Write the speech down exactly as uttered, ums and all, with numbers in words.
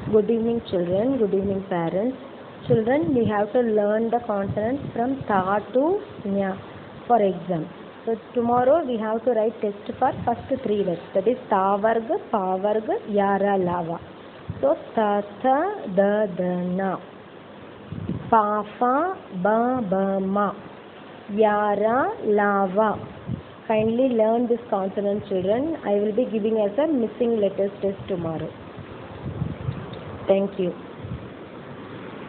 Good evening children, good evening parents. Children, we have to learn the consonants from Ta to Nya for exam. So tomorrow we have to write test for first three words. That is Ta Varga, Pa Varga, Yara, Lava. So Ta Tha Da Da Na, Pa Fa Ba Ba Ma, Yara, Lava. Kindly learn this consonant children. I will be giving as a missing letters test tomorrow. Thank you.